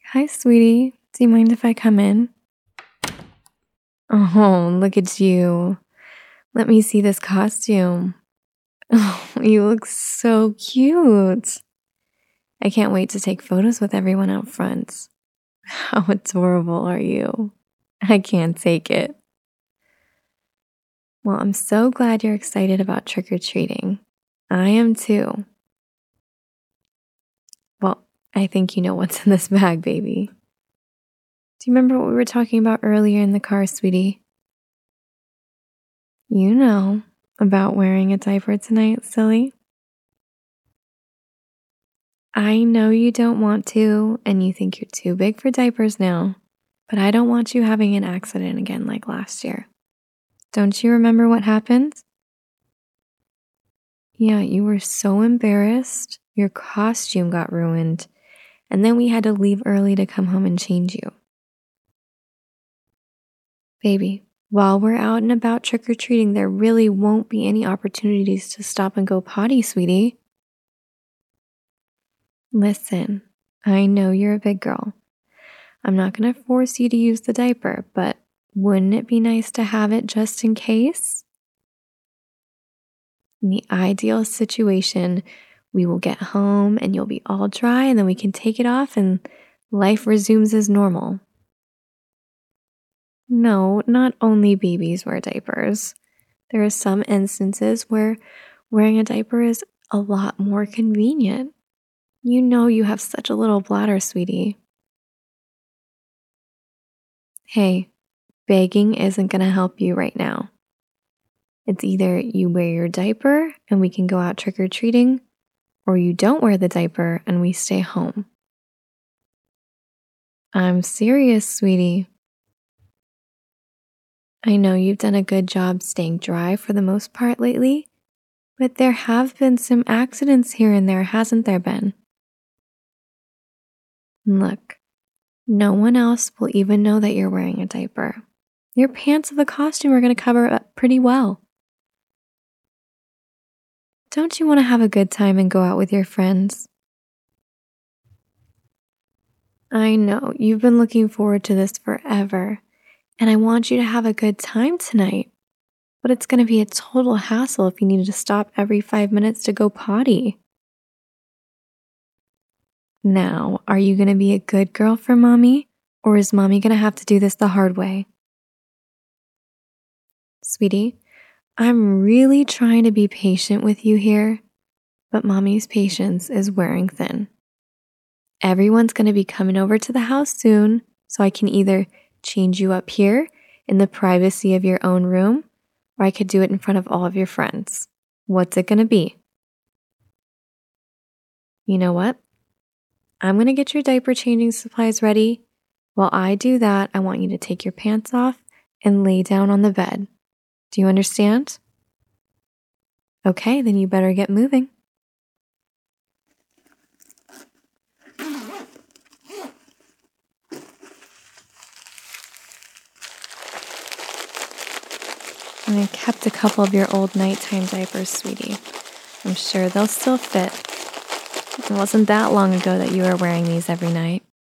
Hi, sweetie. Do you mind if I come in? Oh, look at you. Let me see this costume. Oh, you look so cute. I can't wait to take photos with everyone out front. How adorable are you? I can't take it. Well, I'm so glad you're excited about trick-or-treating. I am too. Well, I think you know what's in this bag, baby. Do you remember what we were talking about earlier in the car, sweetie? You know about wearing a diaper tonight, silly. I know you don't want to, and you think you're too big for diapers now, but I don't want you having an accident again like last year. Don't you remember what happened? Yeah, you were so embarrassed. Your costume got ruined, and then we had to leave early to come home and change you. Baby, while we're out and about trick-or-treating, there really won't be any opportunities to stop and go potty, sweetie. Listen, I know you're a big girl. I'm not going to force you to use the diaper, but wouldn't it be nice to have it just in case? In the ideal situation, we will get home and you'll be all dry, and then we can take it off and life resumes as normal. No, not only babies wear diapers. There are some instances where wearing a diaper is a lot more convenient. You know you have such a little bladder, sweetie. Hey, begging isn't going to help you right now. It's either you wear your diaper and we can go out trick-or-treating, or you don't wear the diaper and we stay home. I'm serious, sweetie. I know you've done a good job staying dry for the most part lately, but there have been some accidents here and there, hasn't there been? Look, no one else will even know that you're wearing a diaper. Your pants of the costume are going to cover it up pretty well. Don't you want to have a good time and go out with your friends? I know, you've been looking forward to this forever, and I want you to have a good time tonight. But it's going to be a total hassle if you need to stop every 5 minutes to go potty. Now, are you going to be a good girl for mommy, or is mommy going to have to do this the hard way? Sweetie, I'm really trying to be patient with you here, but mommy's patience is wearing thin. Everyone's going to be coming over to the house soon, so I can either change you up here in the privacy of your own room, or I could do it in front of all of your friends. What's it going to be? You know what? I'm going to get your diaper changing supplies ready. While I do that, I want you to take your pants off and lay down on the bed. Do you understand? Okay, then you better get moving. And I kept a couple of your old nighttime diapers, sweetie. I'm sure they'll still fit. It wasn't that long ago that you were wearing these every night.